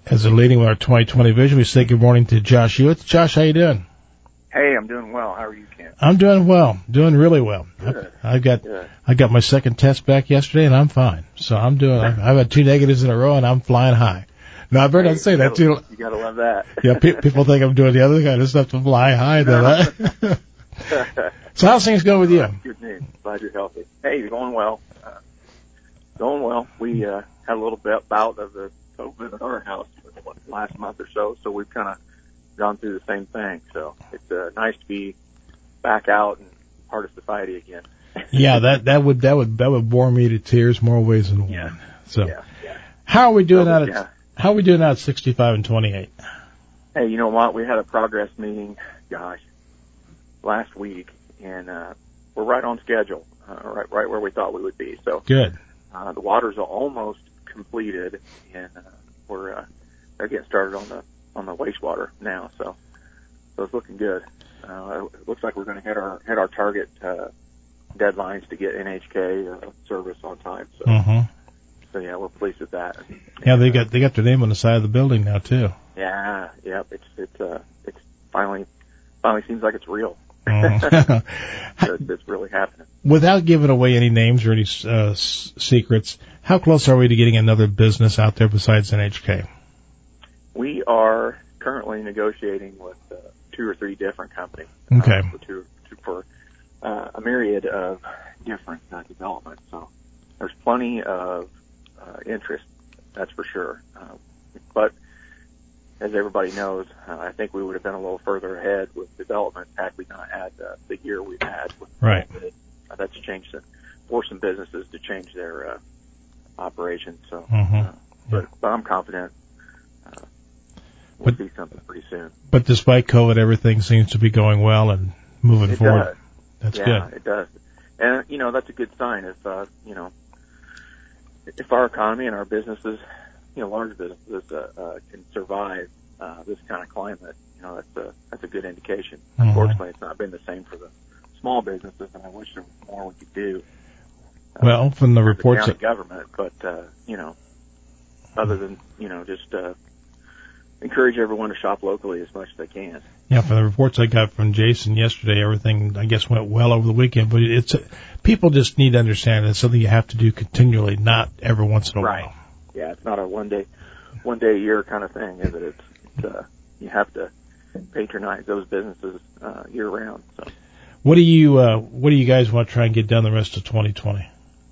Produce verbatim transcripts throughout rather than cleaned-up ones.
As a leading with our twenty twenty vision, we say good morning to Josh Hewitt. Josh, how you doing? Hey, I'm doing well. How are you, Ken? I'm doing well, doing really well. Good. I, I got Good. I got my second test back yesterday, and I'm fine. So I'm doing. I've had two negatives in a row, and I'm flying high. No, I better Hey, not say you that gotta, too. You gotta love that. Yeah, pe- people think I'm doing the other kind of stuff to fly high. No. Though. So how's things going with you? Good news. Glad you're healthy. Hey, you're going well. Uh, going well. We uh, had a little bit bout of the COVID at our house for the last month or so, so we've kind of gone through the same thing. So it's uh, nice to be back out and part of society again. Yeah, that that would that would that would bore me to tears more ways than one. Yeah. So Yeah. Yeah. how are we doing So, out at yeah. how are we doing out at sixty-five and twenty-eight? Hey, you know what? We had a progress meeting, gosh, last week, and uh, we're right on schedule, uh, right right where we thought we would be. So Good. uh, the waters are almost completed, and uh, we're uh, they're getting started on the on the wastewater now. So so it's looking good. Uh, it looks like we're going to hit our hit our target uh, deadlines to get N H K uh, service on time. So Mm-hmm. so yeah, we're pleased with that. Yeah, they got they got their name on the side of the building now too. Yeah, yeah, it's it's uh, it's finally finally seems like it's real. Mhm. it's, it's really happening. Without giving away any names or any uh, s- secrets, how close are we to getting another business out there besides N H K? We are currently negotiating with uh, two or three different companies. Okay. Uh, for two, two, for uh, a myriad of different uh, developments. So there's plenty of uh, interest, that's for sure. Uh, but as everybody knows, uh, I think we would have been a little further ahead with development had we not had uh, the year we've had. With Right. COVID. Uh, that's changed, some, forced some businesses to change their uh, operations. So, Mm-hmm. uh, but, but I'm confident uh, we'll But- see something pretty soon. But despite COVID, everything seems to be going well and moving It forward. does. That's yeah, good. it does. And, you know, that's a good sign if, uh, you know, if our economy and our businesses, you know, large businesses, uh, uh, can survive, uh, this kind of climate, you know, that's a, that's a good indication. Mhm. Unfortunately, it's not been the same for the small businesses, and I wish there was more we could do. Uh, Well, from the as a reports county that, government, but, uh, you know, other than, you know, just, uh, encourage everyone to shop locally as much as they can. yeah, from the reports I got from Jason yesterday, everything I guess went well over the weekend. But it's people just need to understand it's something you have to do continually, not every once in a Right. while. Yeah, it's not a one day, one day a year kind of thing, is it? It's, it's uh, you have to patronize those businesses uh, year round. So, What do you uh, What do you guys want to try and get done the rest of twenty twenty?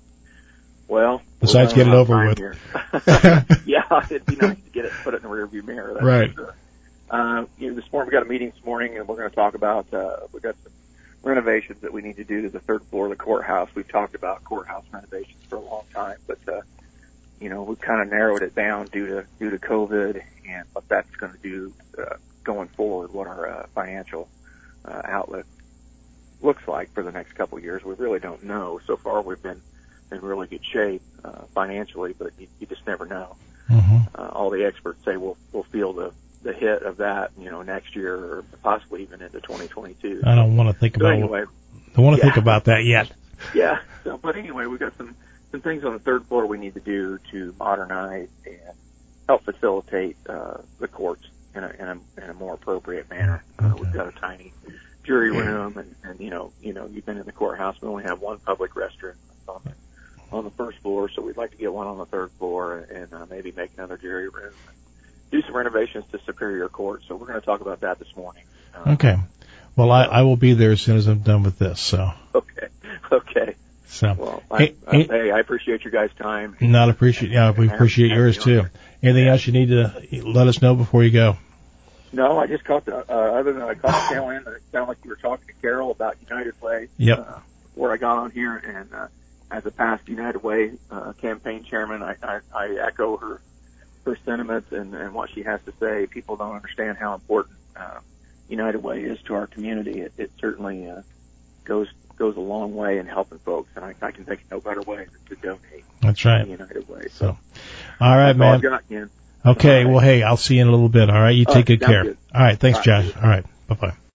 well, Besides we're get it running over out with. of time here. Yeah, it'd be nice to get it, put it in the rearview mirror. That's Right. for sure. Uh, you know, this morning we got a meeting this morning, and we're going to talk about uh, we got some renovations that we need to do to the third floor of the courthouse. We've talked about courthouse renovations for a long time, but uh, you know, we've kind of narrowed it down due to due to COVID and what that's going to do uh, going forward, what our uh, financial uh, outlet looks like for the next couple of years. We really don't know. So far, we've been in really good shape uh, financially, but you, you just never know. Mm-hmm. Uh, all the experts say we'll we'll feel the the hit of that, you know, next year or possibly even into twenty twenty-two. I don't want to think So about. anyway, I want to yeah. think about that yet. yeah. So, but anyway, we've got some some things on the third floor we need to do to modernize and help facilitate uh, the courts in a, in a in a more appropriate manner. Uh, Okay. we've got a tiny jury room, and, and you know, you know, you've been in the courthouse. We only have one public restroom on the, on the first floor, so we'd like to get one on the third floor and uh, maybe make another jury room. Do some renovations to Superior Court. So we're going to talk about that this morning. Uh, Okay. Well, I, I will be there as soon as I'm done with this. So. Okay. Okay. So. Well, I, Hey, I, hey, hey, I appreciate your guys' time. not appreciate. Yeah, we appreciate yours too. Anything else you need to let us know before you go? No, I just caught the, uh, other than I caught the tail end, it sounded like you were talking to Carol about United Way. Yep. Uh, before I got on here, and, uh, as a past United Way, uh, campaign chairman, I, I, I echo her, her sentiments and, and what she has to say. People don't understand how important, uh, United Way is to our community. It, it certainly, uh, goes, goes a long way in helping folks, and I, I can think of no better way than to donate. That's right. To United Way. So, all right, That's all man. I've got, Ken. Okay. All right. Well, hey, I'll see you in a little bit. All right. You All take right, good sounds care. good. All right. Thanks, All right. Josh. All right. Bye bye.